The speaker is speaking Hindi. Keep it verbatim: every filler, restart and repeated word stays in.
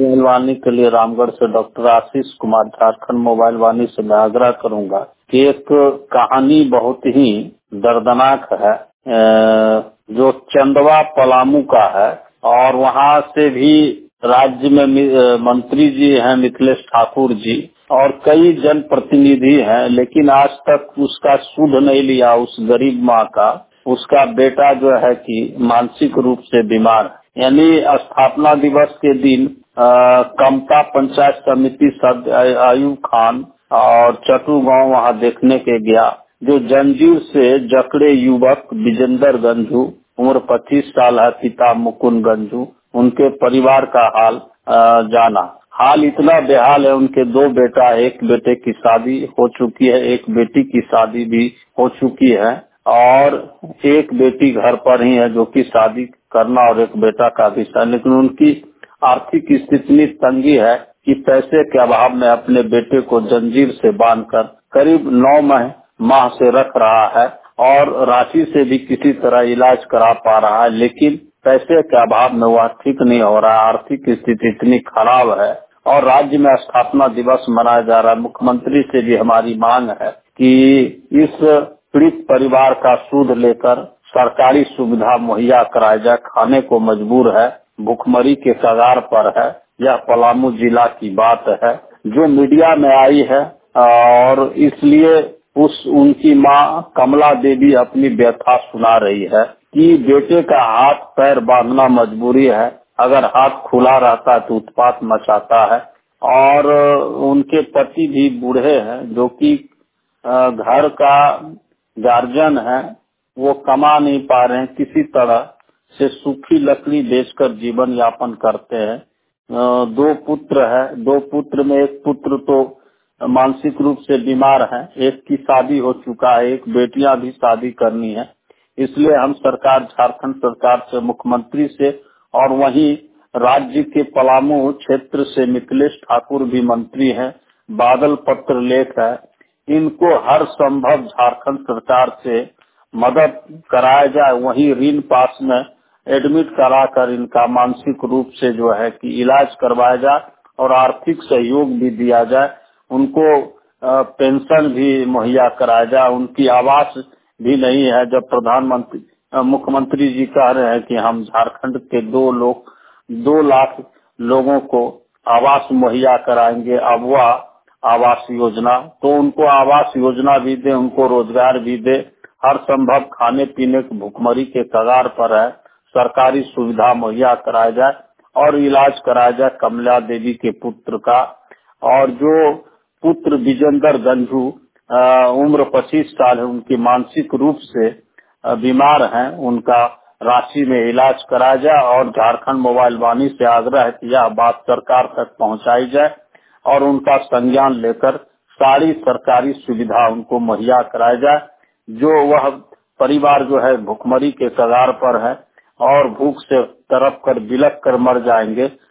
मोबाइल वाणी के लिए रामगढ़ से डॉक्टर आशीष कुमार, झारखंड मोबाइल वाणी से मैं आग्रह करूंगा कि एक कहानी बहुत ही दर्दनाक है अ, जो चंदवा पलामू का है और वहाँ से भी राज्य में मि- अ, मंत्री जी हैं मिथिलेश ठाकुर जी और कई जनप्रतिनिधि हैं, लेकिन आज तक उसका सुध नहीं लिया उस गरीब माँ का। उसका बेटा जो है कि मानसिक रूप से बीमार है। यानी स्थापना दिवस के दिन अ, कमता पंचायत समिति सदस्य आयub खान और चटू गांव वहां देखने के गया। जो जंजीर से जकड़े युवक विजेंद्र गंजू, उम्र पच्चीस साल है, पिता मुकुंद गंजू, उनके परिवार का हाल अ, जाना। हाल इतना बेहाल है, उनके दो बेटा, एक बेटे की शादी हो चुकी है, एक बेटी की शादी भी हो चुकी है और एक बेटी घर पर ही है जो कि शादी करना और एक बेटा का भी है। लेकिन उनकी आर्थिक स्थिति इतनी तंगी है कि पैसे के अभाव में अपने बेटे को जंजीर से बांधकर करीब नौ माह माह से रख रहा है और रांची से भी किसी तरह इलाज करा पा रहा है, लेकिन पैसे के अभाव में वह ठीक नहीं हो रहा है। आर्थिक स्थिति इतनी खराब है और राज्य में स्थापना दिवस मनाया जा रहा है। मुख्यमंत्री से भी हमारी मांग है कि इस पीड़ित परिवार का सूद लेकर सरकारी सुविधा मुहैया कराया जाए। खाने को मजबूर है, भुखमरी के कगार पर है। यह पलामू जिला की बात है जो मीडिया में आई है और इसलिए उस उनकी माँ कमला देवी अपनी व्यथा सुना रही है कि बेटे का हाथ पैर बांधना मजबूरी है, अगर हाथ खुला रहता है तो उत्पात मचाता है। और उनके पति भी बूढ़े हैं जो कि अ, घर का गार्जियन है, वो कमा नहीं पा रहे हैं, किसी तरह से सूखी लकड़ी बेचकर जीवन यापन करते हैं। अ, दो पुत्र है, दो पुत्र में एक पुत्र तो मानसिक रूप से बीमार है, एक की शादी हो चुका है, एक बेटियां भी शादी करनी है। इसलिए हम सरकार, झारखंड सरकार से, मुख्यमंत्री से और वहीं राज्य के पलामू क्षेत्र से मिथिलेश ठाकुर भी मंत्री हैं, बादल पत्र लेख है, इनको हर संभव झारखंड सरकार से मदद कराया जाए। वहीं ऋण पास में एडमिट कराकर इनका मानसिक रूप से जो है कि इलाज करवाया जाए और आर्थिक सहयोग भी दिया जाए। उनको अ, पेंशन भी मुहैया कराया जाए। उनकी आवास भी नहीं है। जब प्रधानमंत्री अ, मुख्यमंत्री जी कह रहे हैं कि हम झारखंड के दो लोग दो लाख लोगों को आवास मुहैया कराएंगे, अबवा आवास योजना, तो उनको आवास योजना भी दे, उनको रोजगार भी दे। हर संभव खाने पीने की भुखमरी के कगार पर है, सरकारी सुविधा मुहैया कराया जाए और इलाज कराया जाए कमला देवी के पुत्र का। और जो पुत्र विजेंद्र गंजू, अ, उम्र पच्चीस साल है, उनकी मानसिक रूप से अ, बीमार हैं, उनका रांची में इलाज कराया जाए और झारखंड मोबाइल वाणी से आग्रह है कि यह बात सरकार तक पहुंचाई जाए और उनका संज्ञान लेकर सारी सरकारी सुविधा उनको मुहैया कराया जाए। जो वह परिवार जो है भुखमरी के कगार पर है और भूख से तड़प कर बिलख कर मर जाएंगे,